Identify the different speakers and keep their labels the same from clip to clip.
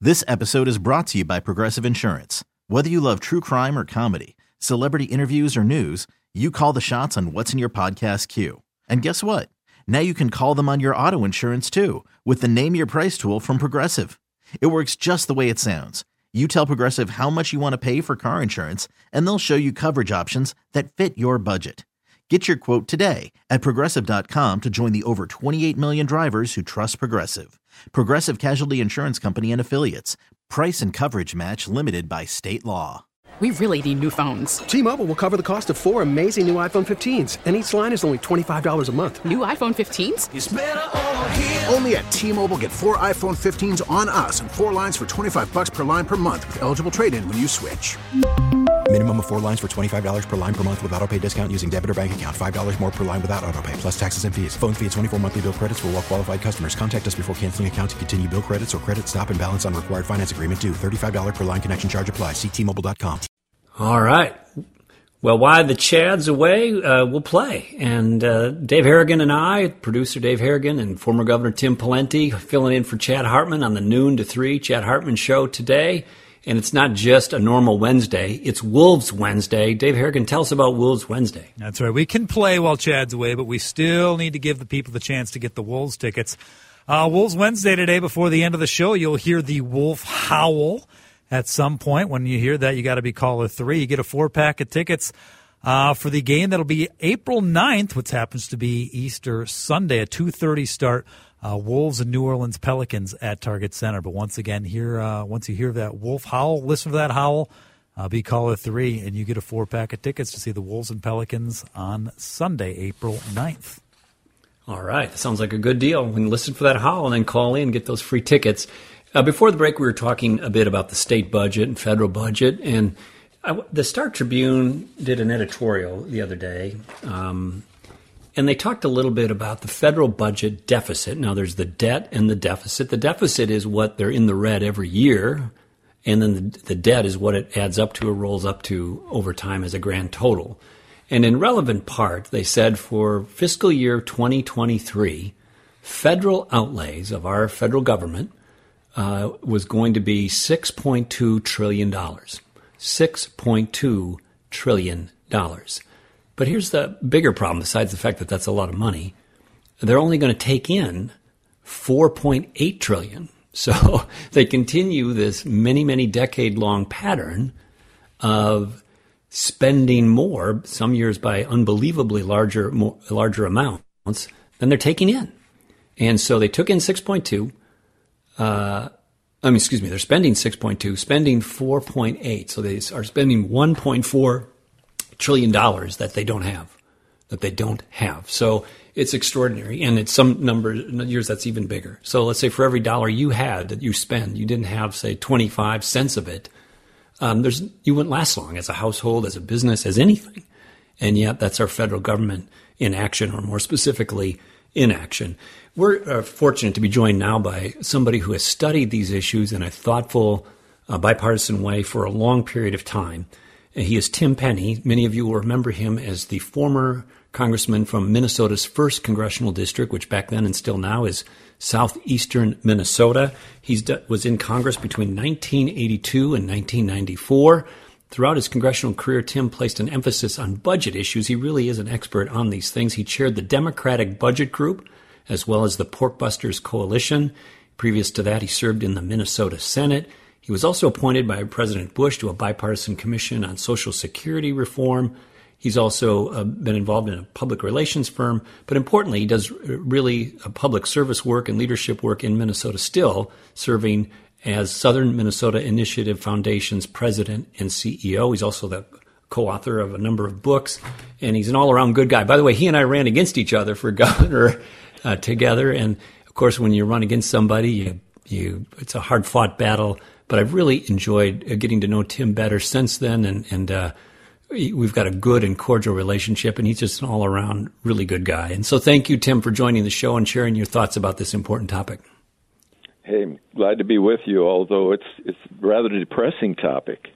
Speaker 1: This episode is brought to you by Progressive Insurance. Whether you love true crime or comedy, celebrity interviews or news, you call the shots on what's in your podcast queue. And guess what? Now you can call them on your auto insurance too with the Name Your Price tool from Progressive. It works just the way it sounds. You tell Progressive how much you want to pay for car insurance, and they'll show you coverage options that fit your budget. Get your quote today at Progressive.com to join the over 28 million drivers who trust Progressive. Progressive Casualty Insurance Company and Affiliates. Price and coverage match limited by state law.
Speaker 2: We really need new phones.
Speaker 3: T-Mobile will cover the cost of 4 amazing new iPhone 15s, and each line is only $25 a month.
Speaker 2: New iPhone 15s?
Speaker 4: It's better over here. Only at T-Mobile, get 4 iPhone 15s on us and 4 lines for $25 per line per month with eligible trade-in when you switch.
Speaker 5: Minimum of 4 lines for $25 per line per month with autopay discount using debit or bank account. $5 more per line without autopay, plus taxes and fees. Phone fee at 24 monthly bill credits for well-qualified customers. Contact us before canceling account to continue bill credits or credit stop and balance on required finance agreement due. $35 per line connection charge applies. See T-Mobile.com.
Speaker 6: All right. Well, while the Chad's away, we'll play. And Dave Harrigan and I, producer Dave Harrigan and former Governor Tim Pawlenty, filling in for Chad Hartman on the noon to 3 Chad Hartman show today. And it's not just a normal Wednesday, it's Wolves Wednesday. Dave Harrigan, tell us about Wolves Wednesday.
Speaker 7: That's right. We can play while Chad's away, but we still need to give the people the chance to get the Wolves tickets. Wolves Wednesday today, before the end of the show, you'll hear the Wolf howl. At some point, when you hear that, you got to be caller 3. You get a 4-pack of tickets for the game that'll be April 9th, which happens to be Easter Sunday, a 2:30 start. Wolves and New Orleans Pelicans at Target Center. But once again, once you hear that Wolf howl, listen to that howl, be caller 3, and you get a 4-pack of tickets to see the Wolves and Pelicans on Sunday, April 9th.
Speaker 6: All right. That sounds like a good deal. We can listen for that howl and then call in and get those free tickets. Before the break, we were talking a bit about the state budget and federal budget, and the Star Tribune did an editorial the other day, and they talked a little bit about the federal budget deficit. Now, there's the debt and the deficit. The deficit is what they're in the red every year, and then the debt is what it adds up to or rolls up to over time as a grand total. And in relevant part, they said for fiscal year 2023, federal outlays of our federal government was going to be $6.2 trillion. $6.2 trillion. But here's the bigger problem, besides the fact that that's a lot of money. They're only going to take in $4.8 trillion. So they continue this many, many decade-long pattern of spending more, some years by unbelievably larger amounts than they're taking in. And so they took in 6.2. They're spending 6.2, spending 4.8. So they are spending $1.4 trillion that they don't have. So it's extraordinary. And it's some years that's even bigger. So let's say for every dollar you had that you spend, you didn't have, say, 25 cents of it. You wouldn't last long as a household, as a business, as anything. And yet that's our federal government in action, or more specifically, inaction. We're fortunate to be joined now by somebody who has studied these issues in a thoughtful, bipartisan way for a long period of time. And he is Tim Penny. Many of you will remember him as the former congressman from Minnesota's 1st Congressional District, which back then and still now is southeastern Minnesota. He was in Congress between 1982 and 1994. Throughout his congressional career, Tim placed an emphasis on budget issues. He really is an expert on these things. He chaired the Democratic Budget Group, as well as the Porkbusters Coalition. Previous to that, he served in the Minnesota Senate. He was also appointed by President Bush to a bipartisan commission on Social Security reform. He's also been involved in a public relations firm. But importantly, he does really public service work and leadership work in Minnesota still, serving as Southern Minnesota Initiative Foundation's president and CEO. He's also the co-author of a number of books, and he's an all-around good guy. By the way, he and I ran against each other for governor together, and of course, when you run against somebody, it's a hard-fought battle. But I've really enjoyed getting to know Tim better since then, and we've got a good and cordial relationship, and he's just an all-around really good guy. And so thank you, Tim, for joining the show and sharing your thoughts about this important topic.
Speaker 8: Hey, I'm glad to be with you, although it's a rather depressing topic.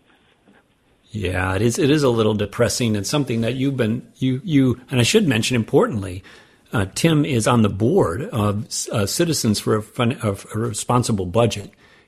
Speaker 6: Yeah, it is a little depressing. It's something that you've been, and I should mention importantly, Tim is on the board of Citizens for a Responsible Budget.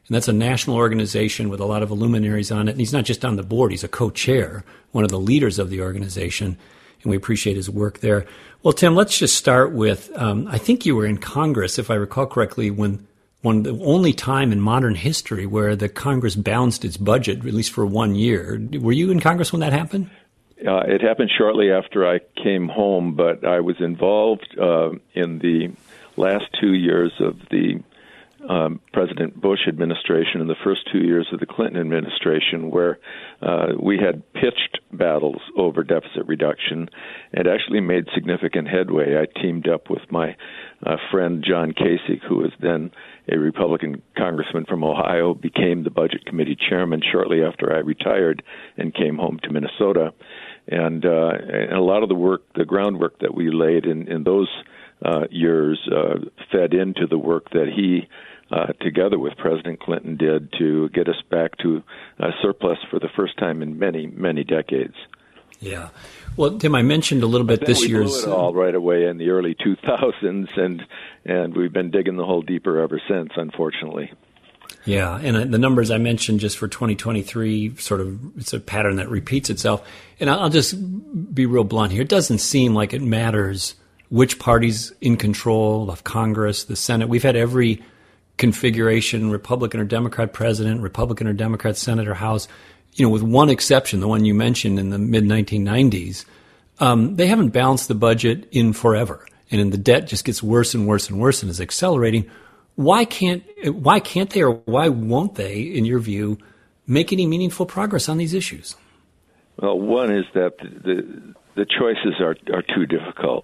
Speaker 6: And that's a national organization with a lot of luminaries on it. And he's not just on the board, he's a co-chair, one of the leaders of the organization. And we appreciate his work there. Well, Tim, let's just start with, I think you were in Congress, if I recall correctly, when the only time in modern history where the Congress balanced its budget, at least for 1 year. Were you in Congress when that happened?
Speaker 8: It happened shortly after I came home, but I was involved in the last 2 years of the President Bush administration and the first 2 years of the Clinton administration, where we had pitched battles over deficit reduction and actually made significant headway. I teamed up with my friend John Kasich, who was then a Republican congressman from Ohio, became the Budget Committee chairman shortly after I retired and came home to Minnesota. And a lot of the work, the groundwork that we laid in those years fed into the work that he, together with President Clinton, did to get us back to a surplus for the first time in many, many decades.
Speaker 6: Yeah. Well, Tim, I mentioned a little bit this year's...
Speaker 8: We blew it all right away in the early 2000s, and we've been digging the hole deeper ever since, unfortunately.
Speaker 6: Yeah, and the numbers I mentioned just for 2023, sort of, it's a pattern that repeats itself. And I'll just be real blunt here. It doesn't seem like it matters which party's in control of Congress, the Senate. We've had every configuration, Republican or Democrat president, Republican or Democrat Senate or House, with one exception, the one you mentioned in the mid-1990s. They haven't balanced the budget in forever. And the debt just gets worse and worse and worse and is accelerating. Why can't they, or why won't they, in your view, make any meaningful progress on these issues?
Speaker 8: Well, one is that the choices are too difficult.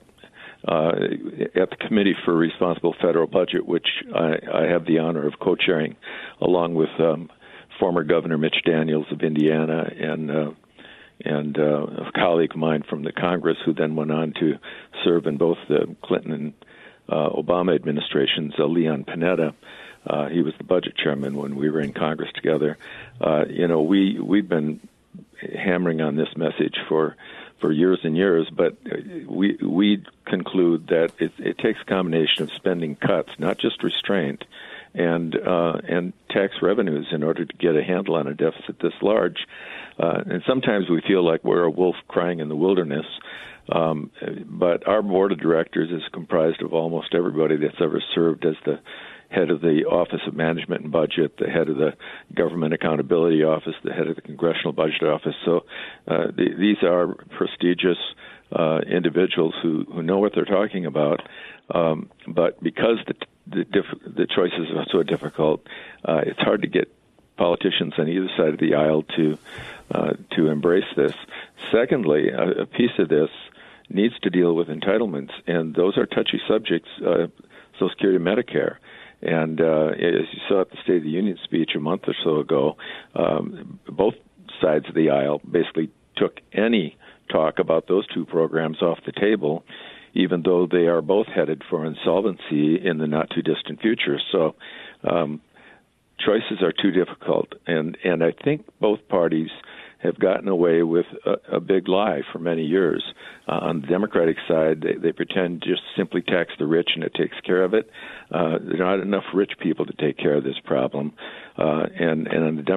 Speaker 8: At the Committee for Responsible Federal Budget, which I have the honor of co-chairing, along with former Governor Mitch Daniels of Indiana and a colleague of mine from the Congress, who then went on to serve in both the Clinton and Obama administrations, Leon Panetta. He was the budget chairman when we were in Congress together. We've been hammering on this message for years and years, but we conclude that it takes a combination of spending cuts, not just restraint, and tax revenues in order to get a handle on a deficit this large. And sometimes we feel like we're a wolf crying in the wilderness. But our board of directors is comprised of almost everybody that's ever served as the head of the Office of Management and Budget, the head of the Government Accountability Office, the head of the Congressional Budget Office. So these are prestigious individuals who know what they're talking about. But because the choices are so difficult, it's hard to get politicians on either side of the aisle to embrace this. Secondly, a piece of this needs to deal with entitlements, and those are touchy subjects, Social Security and Medicare. And as you saw at the State of the Union speech a month or so ago, both sides of the aisle basically took any talk about those two programs off the table, even though they are both headed for insolvency in the not-too-distant future. So choices are too difficult, and I think both parties have gotten away with a big lie for many years. On the Democratic side, they pretend just simply tax the rich and it takes care of it. There are not enough rich people to take care of this problem. And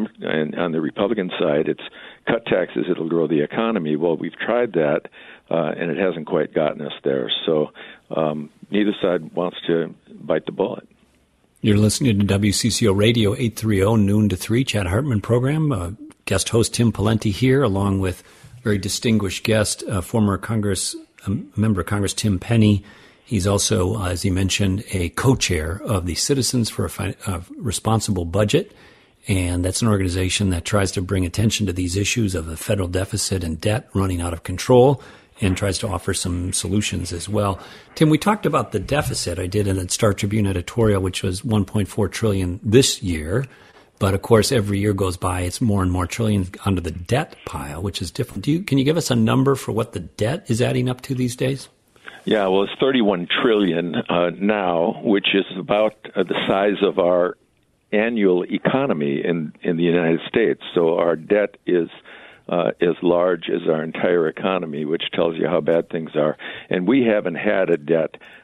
Speaker 8: on the Republican side, it's cut taxes, it'll grow the economy. Well, we've tried that, and it hasn't quite gotten us there. So neither side wants to bite the bullet.
Speaker 6: You're listening to WCCO Radio 830 noon to 3, Chad Hartman program. Guest host Tim Pawlenty here, along with very distinguished guest, former member of Congress Tim Penny. He's also, as he mentioned, a co-chair of the Citizens for a Responsible Budget, and that's an organization that tries to bring attention to these issues of the federal deficit and debt running out of control, and tries to offer some solutions as well. Tim, we talked about the deficit. I did in a Star Tribune editorial, which was $1.4 trillion this year. But, of course, every year goes by, it's more and more trillions onto the debt pile, which is different. Can you give us a number for what the debt is adding up to these days?
Speaker 8: Yeah, well, it's $31 trillion now, which is about the size of our annual economy in the United States. So our debt is as large as our entire economy, which tells you how bad things are. And we haven't had a debt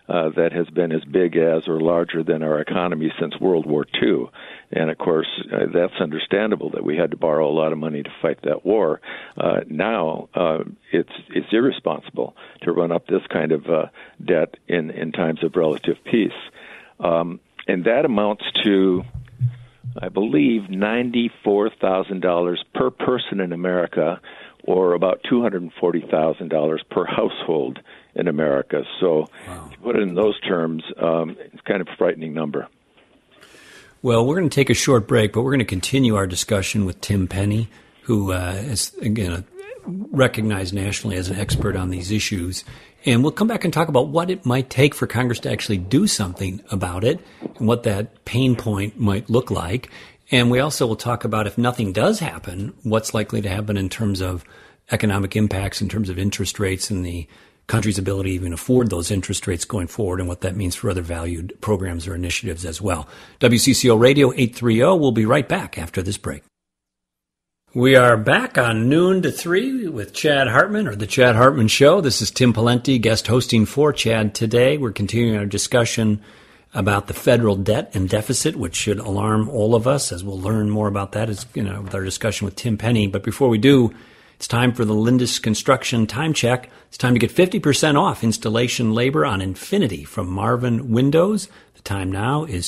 Speaker 8: that has been as big as or larger than our economy since World War II. And, of course, that's understandable that we had to borrow a lot of money to fight that war. Now it's irresponsible to run up this kind of debt in times of relative peace. And that amounts to, I believe, $94,000 per person in America, or about $240,000 per household in America. So, wow. To put it in those terms, it's kind of a frightening number.
Speaker 6: Well, we're going to take a short break, but we're going to continue our discussion with Tim Penny, who is, again, recognized nationally as an expert on these issues. And we'll come back and talk about what it might take for Congress to actually do something about it and what that pain point might look like. And we also will talk about, if nothing does happen, what's likely to happen in terms of economic impacts, in terms of interest rates and the country's ability to even afford those interest rates going forward, and what that means for other valued programs or initiatives as well. WCCO Radio 830. We'll be right back after this break. We are back on Noon to 3 with Chad Hartman, or The Chad Hartman Show. This is Tim Pawlenty, guest hosting for Chad today. We're continuing our discussion about the federal debt and deficit, which should alarm all of us, as we'll learn more about that with our discussion with Tim Penny. But before we do, it's time for the Lindus Construction Time Check. It's time to get 50% off installation labor on Infinity from Marvin Windows. The time now is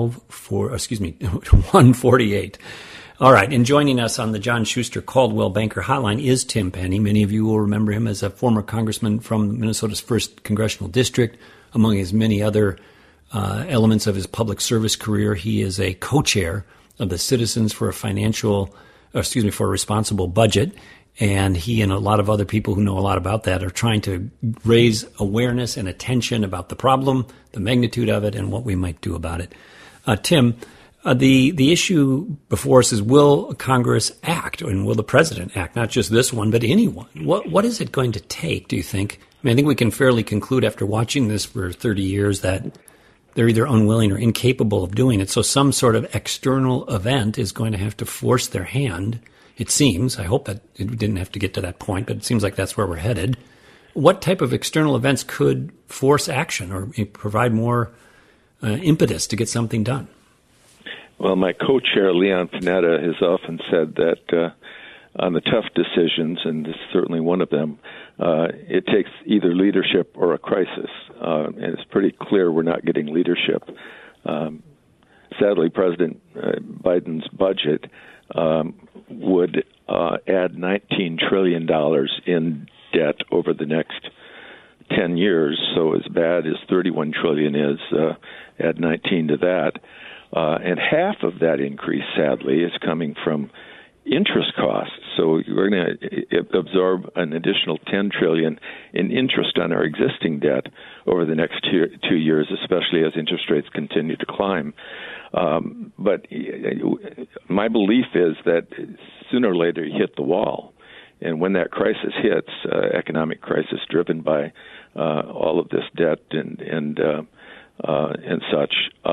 Speaker 6: 1:48. All right, and joining us on the John Schuster Caldwell Banker Hotline is Tim Penny. Many of you will remember him as a former congressman from Minnesota's 1st Congressional District. Among his many other elements of his public service career, he is a co-chair of the Citizens for a Responsible Budget. And he and a lot of other people who know a lot about that are trying to raise awareness and attention about the problem, the magnitude of it, and what we might do about it. Tim, the issue before us is, will Congress act, and will the president act? Not just this one, but anyone. What is it going to take, do you think? I mean, I think we can fairly conclude after watching this for 30 years that they're either unwilling or incapable of doing it. So some sort of external event is going to have to force their hand. It seems. I hope that it didn't have to get to that point, but it seems like that's where we're headed. What type of external events could force action or provide more impetus to get something done?
Speaker 8: Well, my co-chair, Leon Panetta, has often said that on the tough decisions, and this is certainly one of them, it takes either leadership or a crisis. And it's pretty clear we're not getting leadership. Sadly, President Biden's budget would add $19 trillion in debt over the next 10 years. So as bad as $31 trillion is, add 19 to that. And half of that increase, sadly, is coming from interest costs. So we're going to absorb an additional $10 trillion in interest on our existing debt over the next 2 years, especially as interest rates continue to climb. But my belief is that sooner or later you hit the wall. And when that crisis hits, economic crisis driven by all of this debt and such,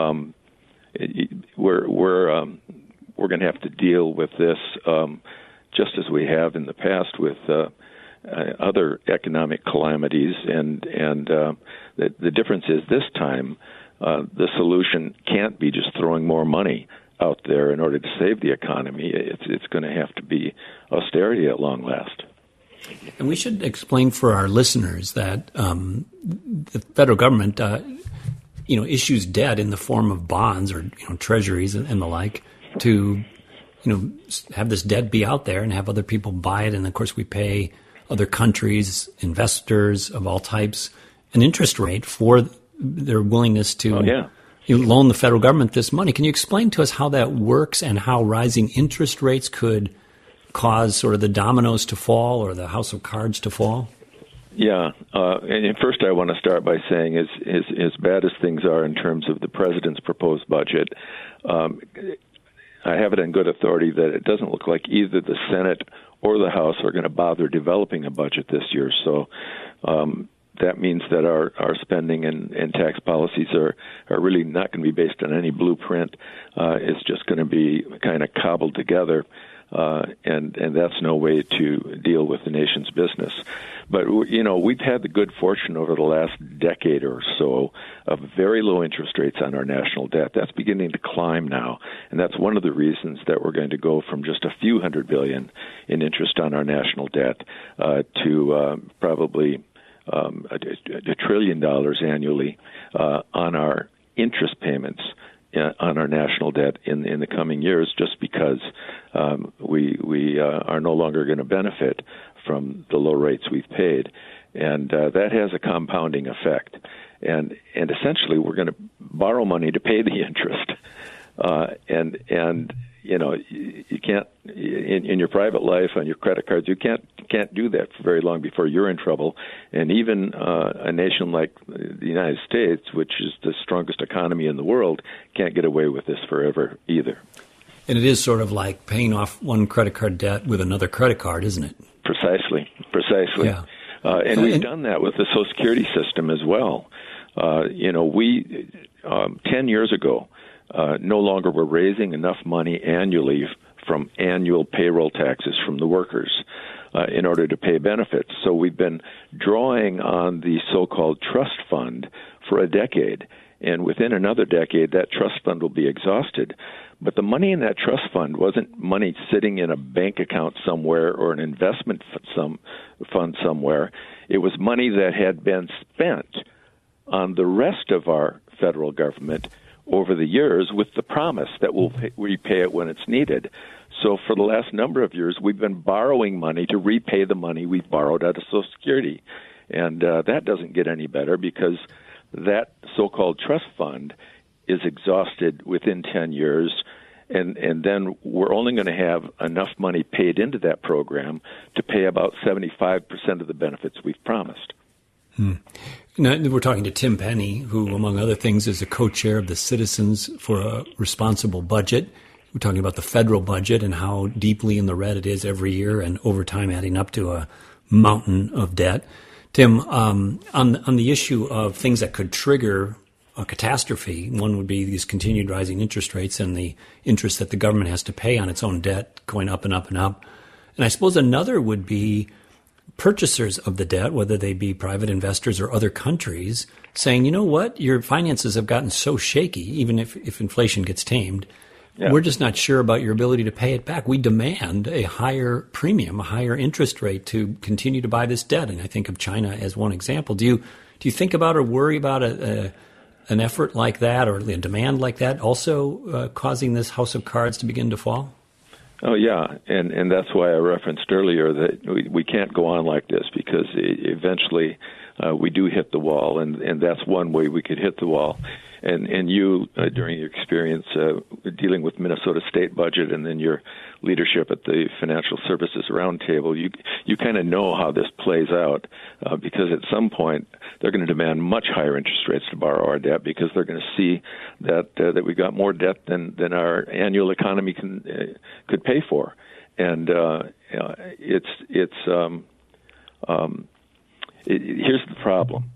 Speaker 8: we're going to have to deal with this just as we have in the past with other economic calamities. And the difference is this time the solution can't be just throwing more money out there in order to save the economy. It's going to have to be austerity at long last.
Speaker 6: And we should explain for our listeners that the federal government, issues debt in the form of bonds or treasuries and the like to, have this debt be out there and have other people buy it. And of course, we pay other countries, investors of all types, an interest rate for their willingness to loan the federal government this money. Can you explain to us how that works and how rising interest rates could cause sort of the dominoes to fall or the house of cards to fall?
Speaker 8: Yeah. And first I want to start by saying as bad as things are in terms of the president's proposed budget, I have it on good authority that it doesn't look like either the Senate or the House are going to bother developing a budget this year. So that means that our spending and tax policies are really not going to be based on any blueprint. It's just going to be kind of cobbled together and that's no way to deal with the nation's business. But, we've had the good fortune over the last decade or so of very low interest rates on our national debt. That's beginning to climb now, and that's one of the reasons that we're going to go from just a few $100 billion in interest on our national debt to probably $1 trillion annually on our interest payments on our national debt in the coming years, just because we are no longer going to benefit from the low rates we've paid, and that has a compounding effect. And essentially, we're going to borrow money to pay the interest, and you can't in your private life on your credit cards. You can't do that for very long before you're in trouble. And even a nation like the United States, which is the strongest economy in the world, can't get away with this forever either.
Speaker 6: And it is sort of like paying off one credit card debt with another credit card, isn't it?
Speaker 8: Precisely.
Speaker 6: Yeah.
Speaker 8: And we've done that with the Social Security system as well. We 10 years ago no longer were raising enough money annually from annual payroll taxes from the workers in order to pay benefits. So we've been drawing on the so-called trust fund for a decade. And within another decade, that trust fund will be exhausted. But the money in that trust fund wasn't money sitting in a bank account somewhere or an investment fund somewhere. It was money that had been spent on the rest of our federal government over the years with the promise that we'll repay it when it's needed. So for the last number of years, we've been borrowing money to repay the money we've borrowed out of Social Security. And that doesn't get any better because that so-called trust fund is exhausted within 10 years, and then we're only going to have enough money paid into that program to pay about 75% of the benefits we've promised.
Speaker 6: Now, we're talking to Tim Penny, who, among other things, is a co-chair of the Citizens for a Responsible Budget. We're talking about the federal budget and how deeply in the red it is every year and over time adding up to a mountain of debt. Tim, on the issue of things that could trigger a catastrophe, one would be these continued rising interest rates and the interest that the government has to pay on its own debt going up and up and up. And I suppose another would be purchasers of the debt, whether they be private investors or other countries, saying, you know what, your finances have gotten so shaky, even if inflation gets tamed, we're just not sure about your ability to pay it back. We demand a higher premium, a higher interest rate to continue to buy this debt. And I think of China as one example. Do you think about or worry about an effort like that or a demand like that also causing this house of cards to begin to fall?
Speaker 8: Oh, yeah, and that's why I referenced earlier that we can't go on like this because eventually we do hit the wall, and that's one way we could hit the wall. And you, during your experience dealing with Minnesota state budget and then your leadership at the Financial Services Roundtable, you kind of know how this plays out because at some point they're going to demand much higher interest rates to borrow our debt because they're going to see that we got more debt than our annual economy could pay for, and here's the problem.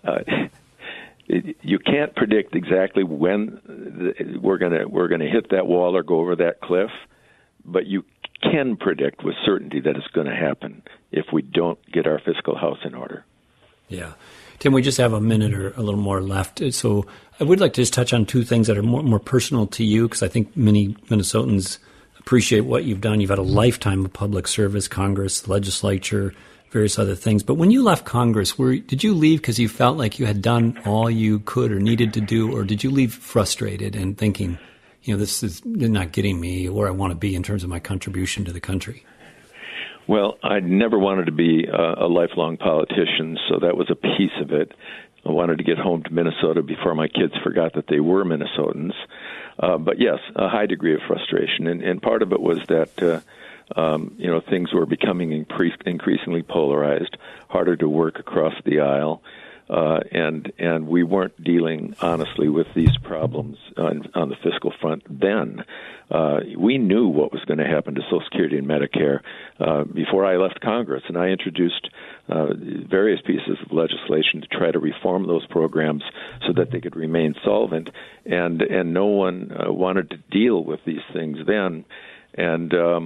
Speaker 8: You can't predict exactly when we're going to hit that wall or go over that cliff, but you can predict with certainty that it's going to happen if we don't get our fiscal house in order.
Speaker 6: Yeah. Tim, we just have a minute or a little more left. So I would like to just touch on two things that are more personal to you, because I think many Minnesotans appreciate what you've done. You've had a lifetime of public service, Congress, legislature, various other things. But when you left Congress, did you leave because you felt like you had done all you could or needed to do, or did you leave frustrated and thinking, this is not getting me where I want to be in terms of my contribution to the country?
Speaker 8: Well, I never wanted to be a lifelong politician, so that was a piece of it. I wanted to get home to Minnesota before my kids forgot that they were Minnesotans. But yes, a high degree of frustration. And part of it was that things were becoming increasingly polarized, harder to work across the aisle, and we weren't dealing honestly with these problems on the fiscal front then. We knew what was going to happen to Social Security and Medicare before I left Congress, and I introduced various pieces of legislation to try to reform those programs so that they could remain solvent, and no one wanted to deal with these things then. And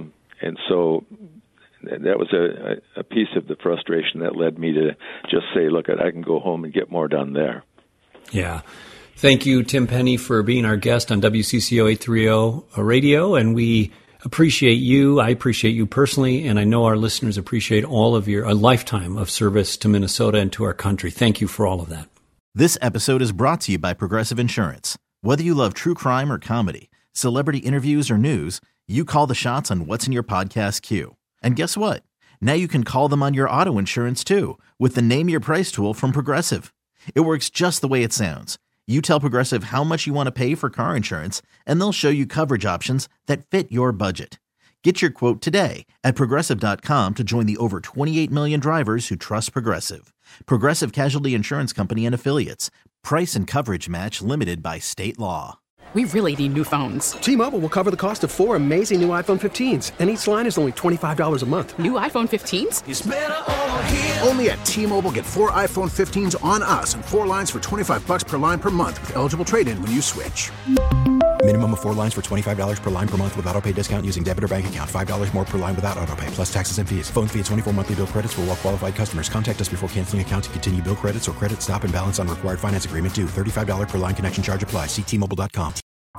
Speaker 8: And so that was a piece of the frustration that led me to just say, look, I can go home and get more done there.
Speaker 6: Yeah. Thank you, Tim Penny, for being our guest on WCCO 830 Radio, and we appreciate you. I appreciate you personally, and I know our listeners appreciate all of a lifetime of service to Minnesota and to our country. Thank you for all of that.
Speaker 1: This episode is brought to you by Progressive Insurance. Whether you love true crime or comedy, celebrity interviews or news, you call the shots on what's in your podcast queue. And guess what? Now you can call them on your auto insurance too with the Name Your Price tool from Progressive. It works just the way it sounds. You tell Progressive how much you want to pay for car insurance, and they'll show you coverage options that fit your budget. Get your quote today at Progressive.com to join the over 28 million drivers who trust Progressive. Progressive Casualty Insurance Company and Affiliates. Price and coverage match limited by state law.
Speaker 2: We really need new phones.
Speaker 3: T-Mobile will cover the cost of 4 amazing new iPhone 15s, and each line is only $25 a month.
Speaker 2: New iPhone 15s?
Speaker 4: It's better over here. Only at T-Mobile, get 4 iPhone 15s on us and 4 lines for $25 per line per month with eligible trade-in when you switch.
Speaker 5: Minimum of 4 lines for $25 per line per month with autopay discount using debit or bank account. $5 more per line without autopay, plus taxes and fees. Phone fee at 24 monthly bill credits for well-qualified customers. Contact us before canceling account to continue bill credits or credit stop and balance on required finance agreement due. $35 per line connection charge applies. See T-Mobile.com.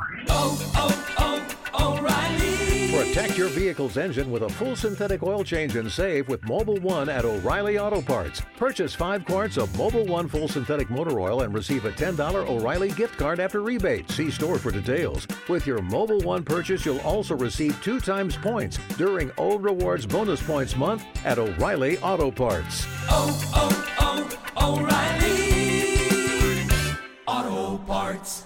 Speaker 9: O'Reilly. Protect your vehicle's engine with a full synthetic oil change and save with Mobil 1 at O'Reilly Auto Parts. Purchase 5 quarts of Mobil 1 full synthetic motor oil and receive a $10 O'Reilly gift card after rebate. See store for details. With your Mobil 1 purchase, you'll also receive 2 times points during O Rewards Bonus Points Month at O'Reilly Auto Parts.
Speaker 10: O'Reilly Auto Parts.